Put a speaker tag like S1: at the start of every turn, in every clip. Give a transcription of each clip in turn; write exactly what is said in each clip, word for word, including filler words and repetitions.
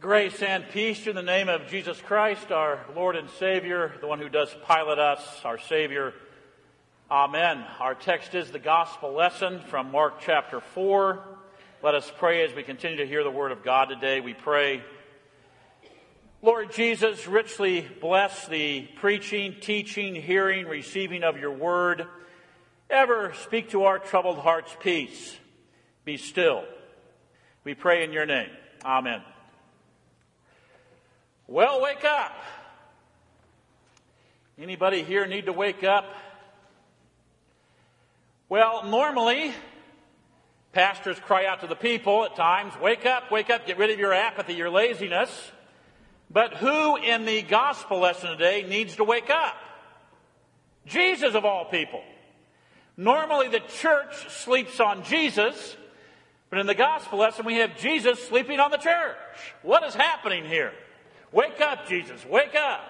S1: Grace and peace in the name of Jesus Christ, our Lord and Savior, the one who does pilot us, our Savior. Amen. Our text is the gospel lesson from Mark chapter four. Let us pray as we continue to hear the word of God today. We pray, Lord Jesus, richly bless the preaching, teaching, hearing, receiving of your word. Ever speak to our troubled hearts peace. Be still. We pray in your name. Amen. Well, wake up. Anybody here need to wake up? Well, normally, pastors cry out to the people at times, wake up, wake up, get rid of your apathy, your laziness. But who in the gospel lesson today needs to wake up? Jesus of all people. Normally the church sleeps on Jesus, but in the gospel lesson we have Jesus sleeping on the church. What is happening here? Wake up, Jesus, wake up.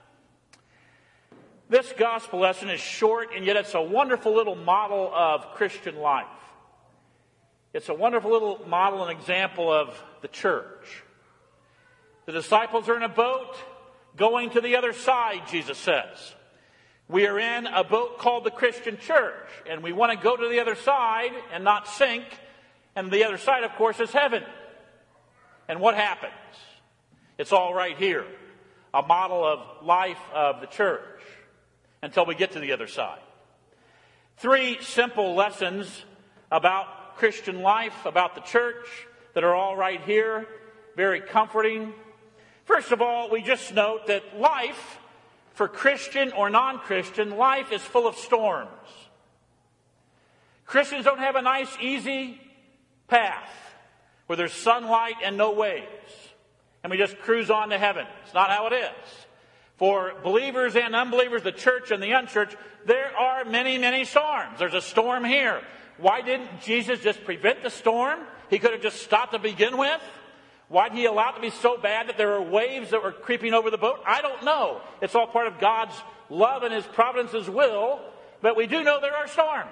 S1: This gospel lesson is short, and yet it's a wonderful little model of Christian life. It's a wonderful little model and example of the church. The disciples are in a boat going to the other side, Jesus says. We are in a boat called the Christian church, and we want to go to the other side and not sink. And the other side, of course, is heaven. And what happens? It's all right here. A model of life of the church until we get to the other side. Three simple lessons about Christian life, about the church, that are all right here. Very comforting. First of all, we just note that life, for Christian or non-Christian, life is full of storms. Christians don't have a nice, easy path where there's sunlight and no waves, and we just cruise on to heaven. It's not how it is. For believers and unbelievers, the church and the unchurched, there are many, many storms. There's a storm here. Why didn't Jesus just prevent the storm? He could have just stopped to begin with. Why did he allow it to be so bad that there were waves that were creeping over the boat? I don't know. It's all part of God's love and his providence's will. But we do know there are storms.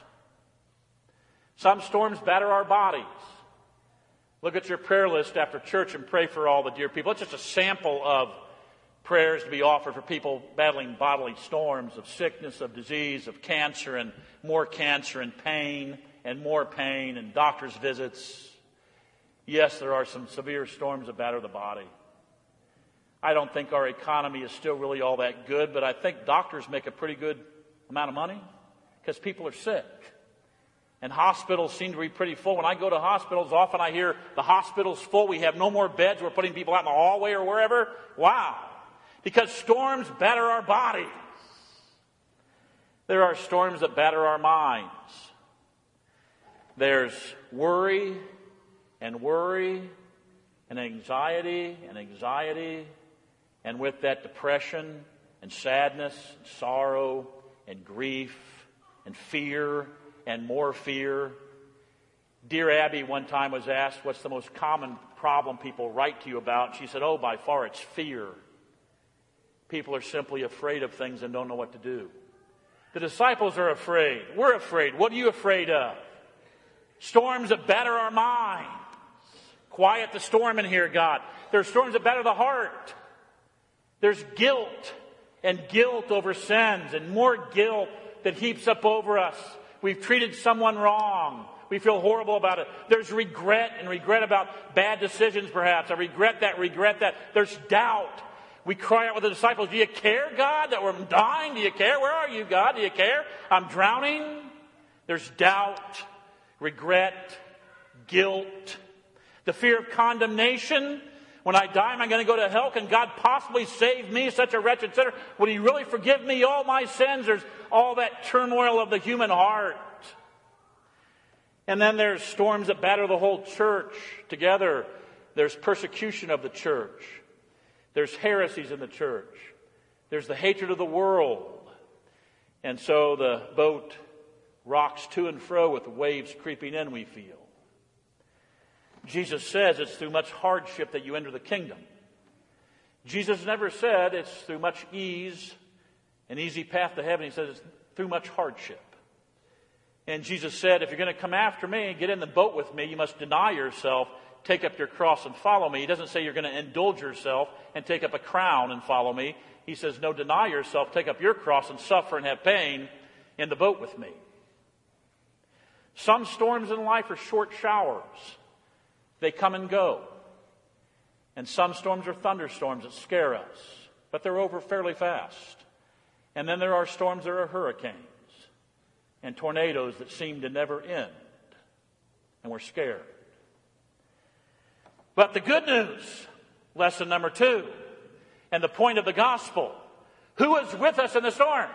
S1: Some storms batter our bodies. Look at your prayer list after church and pray for all the dear people. It's just a sample of prayers to be offered for people battling bodily storms of sickness, of disease, of cancer, and more cancer, and pain, and more pain, and doctor's visits. Yes, there are some severe storms that batter the body. I don't think our economy is still really all that good, but I think doctors make a pretty good amount of money because people are sick. And hospitals seem to be pretty full. When I go to hospitals, often I hear the hospital's full. We have no more beds. We're putting people out in the hallway or wherever. Wow. Because storms batter our bodies. There are storms that batter our minds. There's worry and worry and anxiety and anxiety. And with that, depression and sadness and sorrow and grief and fear and more fear. Dear Abby one time was asked, what's the most common problem people write to you about? She said, oh, by far it's fear. People are simply afraid of things and don't know what to do. The disciples are afraid. We're afraid. What are you afraid of? Storms that batter our minds. Quiet the storm in here, God. There's storms that batter the heart. There's guilt and guilt over sins and more guilt that heaps up over us. We've treated someone wrong. We feel horrible about it. There's regret and regret about bad decisions, perhaps. I regret that, regret that. There's doubt. We cry out with the disciples, do you care, God, that we're dying? Do you care? Where are you, God? Do you care? I'm drowning. There's doubt, regret, guilt, the fear of condemnation. When I die, am I going to go to hell? Can God possibly save me, such a wretched sinner? Would he really forgive me all my sins? There's all that turmoil of the human heart. And then there's storms that batter the whole church together. There's persecution of the church. There's heresies in the church. There's the hatred of the world. And so the boat rocks to and fro with the waves creeping in, we feel. Jesus says it's through much hardship that you enter the kingdom. Jesus never said it's through much ease, an easy path to heaven. He says it's through much hardship. And Jesus said, if you're going to come after me and get in the boat with me, you must deny yourself, take up your cross and follow me. He doesn't say you're going to indulge yourself and take up a crown and follow me. He says, no, deny yourself, take up your cross and suffer and have pain in the boat with me. Some storms in life are short showers. They come and go. And some storms are thunderstorms that scare us, but they're over fairly fast. And then there are storms that are hurricanes and tornadoes that seem to never end. And we're scared. But the good news, lesson number two, and the point of the gospel, who is with us in the storms?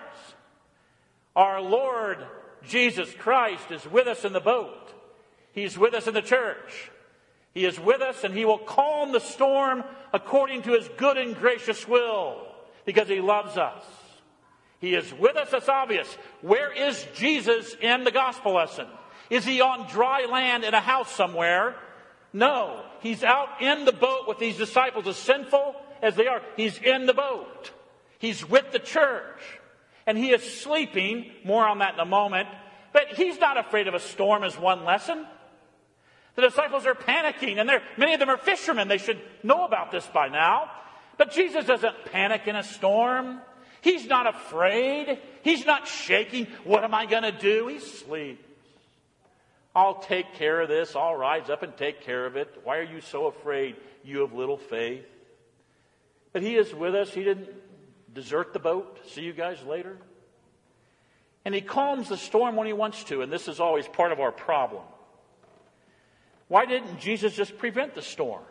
S1: Our Lord Jesus Christ is with us in the boat. He's with us in the church. He is with us, and He will calm the storm according to His good and gracious will, because He loves us. He is with us, that's obvious. Where is Jesus in the gospel lesson? Is He on dry land in a house somewhere? No. He's out in the boat with these disciples, as sinful as they are. He's in the boat. He's with the church. And He is sleeping. More on that in a moment. But He's not afraid of a storm as one lesson. The disciples are panicking, and they're, many of them are fishermen. They should know about this by now. But Jesus doesn't panic in a storm. He's not afraid. He's not shaking. What am I going to do? He sleeps. I'll take care of this. I'll rise up and take care of it. Why are you so afraid, you of little faith? But He is with us. He didn't desert the boat. See you guys later. And He calms the storm when He wants to, and this is always part of our problem. Why didn't Jesus just prevent the storm?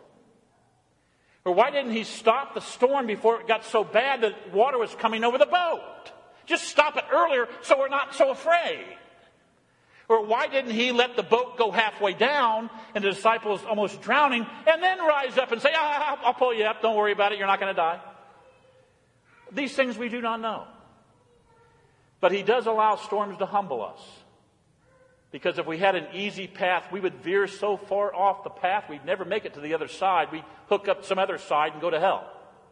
S1: Or why didn't He stop the storm before it got so bad that water was coming over the boat? Just stop it earlier so we're not so afraid. Or why didn't He let the boat go halfway down and the disciples almost drowning and then rise up and say, ah, I'll pull you up, don't worry about it, you're not going to die? These things we do not know. But He does allow storms to humble us. Because if we had an easy path, we would veer so far off the path, we'd never make it to the other side. We'd hook up some other side and go to hell.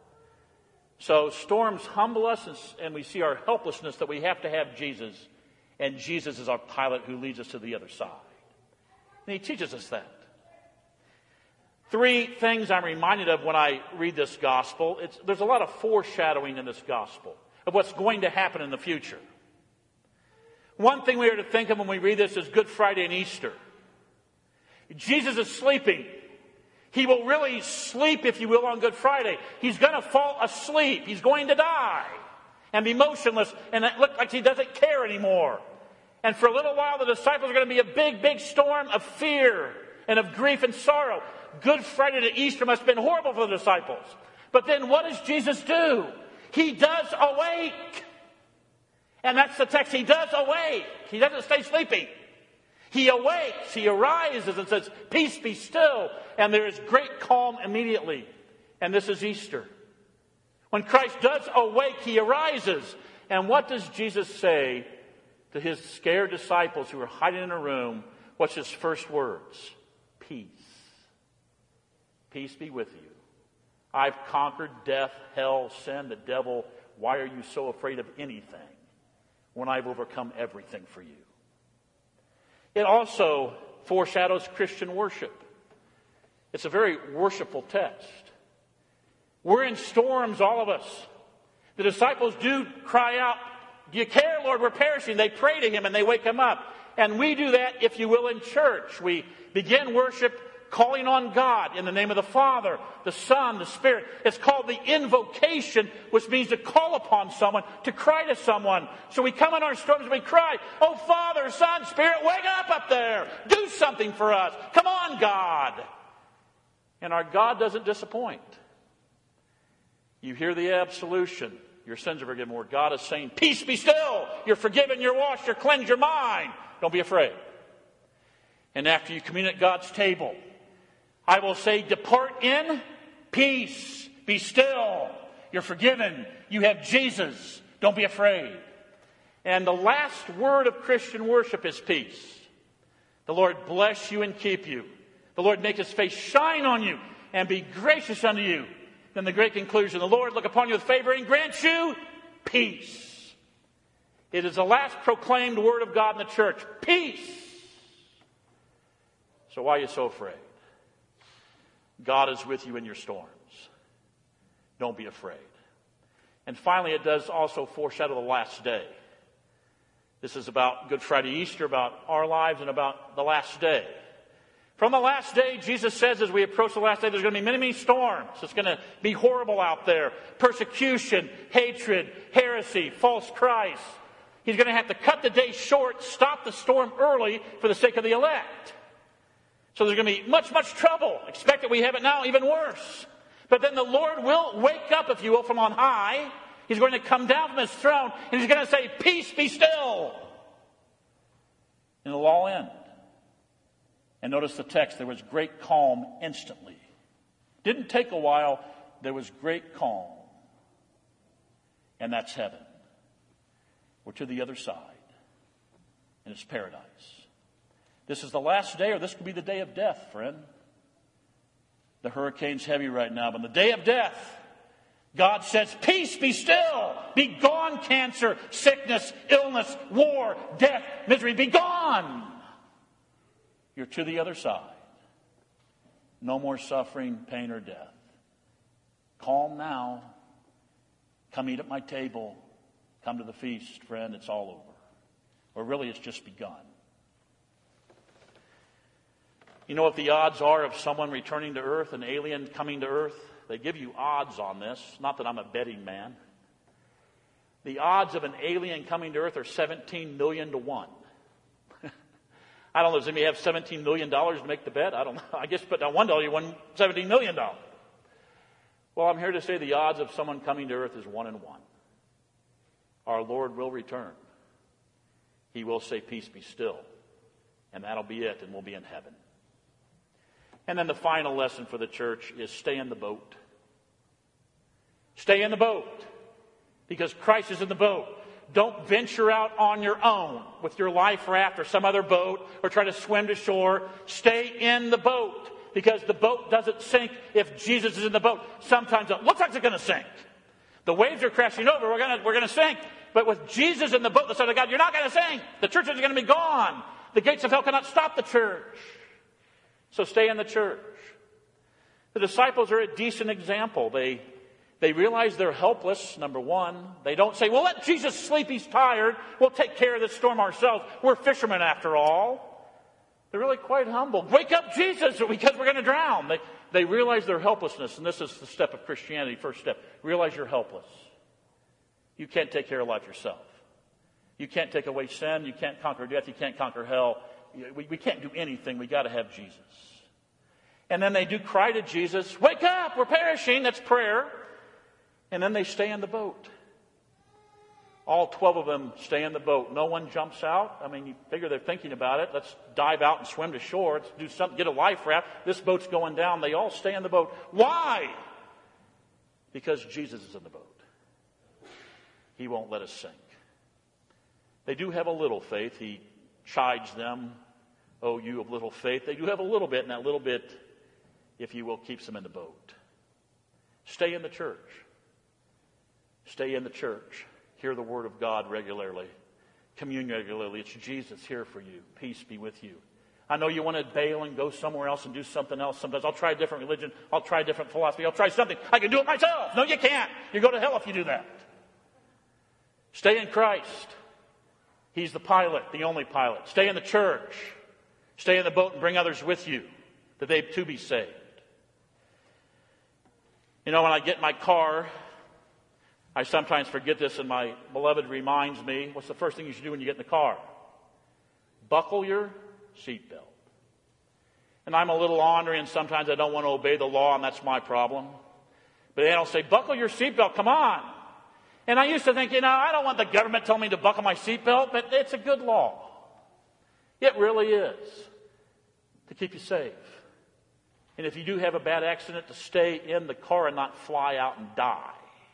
S1: So storms humble us, and we see our helplessness that we have to have Jesus. And Jesus is our pilot who leads us to the other side. And He teaches us that. Three things I'm reminded of when I read this gospel. It's, there's a lot of foreshadowing in this gospel of what's going to happen in the future. One thing we are to think of when we read this is Good Friday and Easter. Jesus is sleeping. He will really sleep, if you will, on Good Friday. He's going to fall asleep. He's going to die and be motionless, and it looks like He doesn't care anymore. And for a little while, the disciples are going to be a big, big storm of fear and of grief and sorrow. Good Friday to Easter must have been horrible for the disciples. But then what does Jesus do? He does awake. And that's the text. He does awake. He doesn't stay sleeping. He awakes. He arises and says, peace be still. And there is great calm immediately. And this is Easter. When Christ does awake, He arises. And what does Jesus say to His scared disciples who are hiding in a room? What's His first words? Peace. Peace be with you. I've conquered death, hell, sin, the devil. Why are you so afraid of anything when I've overcome everything for you? It also foreshadows Christian worship. It's a very worshipful text. We're in storms, all of us. The disciples do cry out, do you care, Lord? We're perishing. They pray to Him and they wake Him up. And we do that, if you will, in church. We begin worship calling on God in the name of the Father, the Son, the Spirit. It's called the invocation, which means to call upon someone, to cry to someone. So we come in our storms and we cry, oh Father, Son, Spirit, wake up up there. Do something for us. Come on, God. And our God doesn't disappoint. You hear the absolution. Your sins are forgiven. Where God is saying, peace be still. You're forgiven, you're washed, you're cleansed, you're mine. Don't be afraid. And after you commune at God's table, I will say, depart in peace. Be still. You're forgiven. You have Jesus. Don't be afraid. And the last word of Christian worship is peace. The Lord bless you and keep you. The Lord make His face shine on you and be gracious unto you. Then the great conclusion, the Lord look upon you with favor and grant you peace. It is the last proclaimed word of God in the church. Peace. So why are you so afraid? God is with you in your storms. Don't be afraid. And finally, it does also foreshadow the last day. This is about Good Friday, Easter, about our lives, and about the last day. From the last day, Jesus says, as we approach the last day, there's going to be many, many storms. It's going to be horrible out there. Persecution, hatred, heresy, false Christ. He's going to have to cut the day short, stop the storm early for the sake of the elect. So there's going to be much, much trouble. Expect that we have it now, even worse. But then the Lord will wake up, if you will, from on high. He's going to come down from his throne, and he's going to say, peace, be still. And it'll all end. And notice the text, there was great calm instantly. Didn't take a while, there was great calm. And that's heaven. We're to the other side. And it's paradise. This is the last day, or this could be the day of death, friend. The hurricane's heavy right now, but on the day of death, God says, peace, be still. Be gone, cancer, sickness, illness, war, death, misery. Be gone. You're to the other side. No more suffering, pain, or death. Calm now. Come eat at my table. Come to the feast, friend. It's all over. Or really, it's just begun. You know what the odds are of someone returning to earth, an alien coming to earth? They give you odds on this. Not that I'm a betting man. The odds of an alien coming to earth are seventeen million to one. I don't know, does anybody have seventeen million dollars to make the bet? I don't know. I guess put down one dollar, you won seventeen million dollars. Well, I'm here to say the odds of someone coming to earth is one in one. Our Lord will return. He will say, peace, be still. And that'll be it, and we'll be in heaven. And then the final lesson for the church is stay in the boat. Stay in the boat. Because Christ is in the boat. Don't venture out on your own with your life raft or some other boat or try to swim to shore. Stay in the boat. Because the boat doesn't sink if Jesus is in the boat. Sometimes it looks like it's going to sink. The waves are crashing over. We're going to, we're going to sink. But with Jesus in the boat, the Son of God, you're not going to sink. The church is going to be gone. The gates of hell cannot stop the church. So stay in the church. The disciples are a decent example. They, they realize they're helpless, number one. They don't say, well, let Jesus sleep. He's tired. We'll take care of this storm ourselves. We're fishermen after all. They're really quite humble. Wake up, Jesus, because we're going to drown. They, they realize their helplessness, and this is the step of Christianity, first step. Realize you're helpless. You can't take care of life yourself. You can't take away sin. You can't conquer death. You can't conquer hell. We, we can't do anything. We got to have Jesus. And then they do cry to Jesus, wake up, we're perishing. That's prayer. And then they stay in the boat. All twelve of them stay in the boat. No one jumps out. I mean, you figure they're thinking about it. Let's dive out and swim to shore. Let's do something, get a life raft. This boat's going down. They all stay in the boat. Why? Because Jesus is in the boat. He won't let us sink. They do have a little faith. He chides them. Oh, you of little faith. They do have a little bit, and that little bit, if you will, keeps them in the boat. Stay in the church. Stay in the church. Hear the word of God regularly. Commune regularly. It's Jesus here for you. Peace be with you. I know you want to bail and go somewhere else and do something else. Sometimes I'll try a different religion. I'll try a different philosophy. I'll try something. I can do it myself. No, you can't. You go to hell if you do that. Stay in Christ. He's the pilot, the only pilot. Stay in the church. Stay in the boat and bring others with you, that they too be saved. You know, when I get in my car, I sometimes forget this, and my beloved reminds me, what's the first thing you should do when you get in the car? Buckle your seatbelt. And I'm a little ornery, and sometimes I don't want to obey the law, and that's my problem. But they don't say, buckle your seatbelt, come on. And I used to think, you know, I don't want the government telling me to buckle my seatbelt, but it's a good law. It really is. To keep you safe. And if you do have a bad accident, to stay in the car and not fly out and die.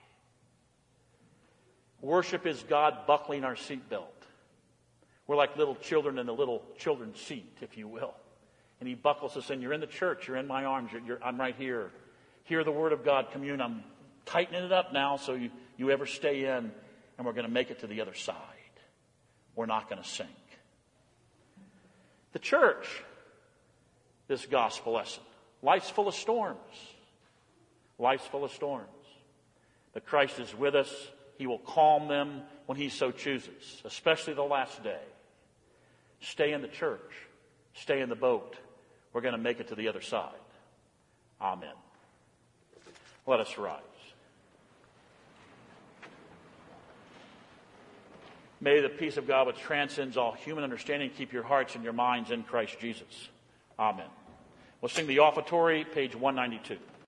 S1: Worship is God buckling our seatbelt. We're like little children in a little children's seat, if you will. And he buckles us in. You're in the church. You're in my arms. You're, you're, I'm right here. Hear the word of God. Commune. I'm tightening it up now so you, you ever stay in, and we're going to make it to the other side. We're not going to sink. The church, this gospel lesson. Life's full of storms. Life's full of storms. But Christ is with us. He will calm them when he so chooses, especially the last day. Stay in the church. Stay in the boat. We're going to make it to the other side. Amen. Let us rise. May the peace of God which transcends all human understanding keep your hearts and your minds in Christ Jesus. Amen. We'll sing the offertory, page one ninety-two.